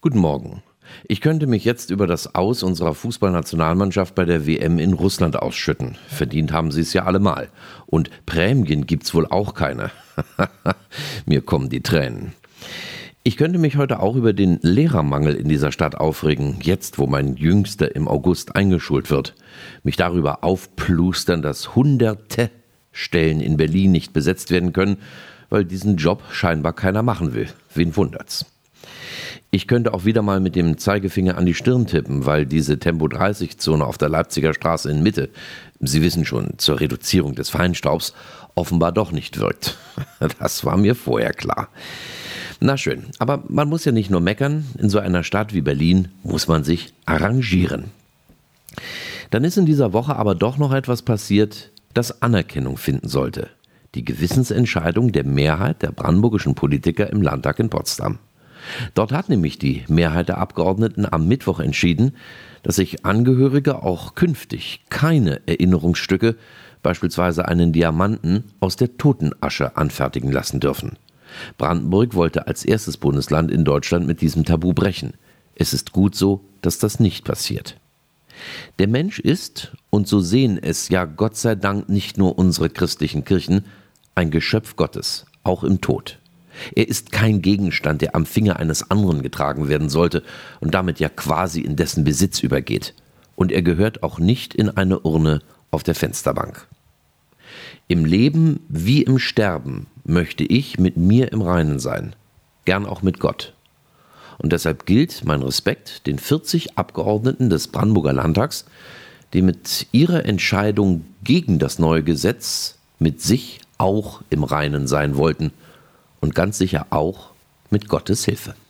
Guten Morgen. Ich könnte mich jetzt über das Aus unserer Fußballnationalmannschaft bei der WM in Russland ausschütten. Verdient haben sie es ja allemal. Und Prämien gibt's wohl auch keine. Mir kommen die Tränen. Ich könnte mich heute auch über den Lehrermangel in dieser Stadt aufregen, jetzt wo mein Jüngster im August eingeschult wird. Mich darüber aufplustern, dass hunderte Stellen in Berlin nicht besetzt werden können, weil diesen Job scheinbar keiner machen will. Wen wundert's? Ich könnte auch wieder mal mit dem Zeigefinger an die Stirn tippen, weil diese Tempo-30-Zone auf der Leipziger Straße in Mitte, Sie wissen schon, zur Reduzierung des Feinstaubs, offenbar doch nicht wirkt. Das war mir vorher klar. Na schön, aber man muss ja nicht nur meckern, in so einer Stadt wie Berlin muss man sich arrangieren. Dann ist in dieser Woche aber doch noch etwas passiert, das Anerkennung finden sollte. Die Gewissensentscheidung der Mehrheit der brandenburgischen Politiker im Landtag in Potsdam. Dort hat nämlich die Mehrheit der Abgeordneten am Mittwoch entschieden, dass sich Angehörige auch künftig keine Erinnerungsstücke, beispielsweise einen Diamanten, aus der Totenasche anfertigen lassen dürfen. Brandenburg wollte als erstes Bundesland in Deutschland mit diesem Tabu brechen. Es ist gut so, dass das nicht passiert. Der Mensch ist, und so sehen es ja Gott sei Dank nicht nur unsere christlichen Kirchen, ein Geschöpf Gottes, auch im Tod. Er ist kein Gegenstand, der am Finger eines anderen getragen werden sollte und damit ja quasi in dessen Besitz übergeht. Und er gehört auch nicht in eine Urne auf der Fensterbank. Im Leben wie im Sterben möchte ich mit mir im Reinen sein, gern auch mit Gott. Und deshalb gilt mein Respekt den 40 Abgeordneten des Brandenburger Landtags, die mit ihrer Entscheidung gegen das neue Gesetz mit sich auch im Reinen sein wollten und ganz sicher auch mit Gottes Hilfe.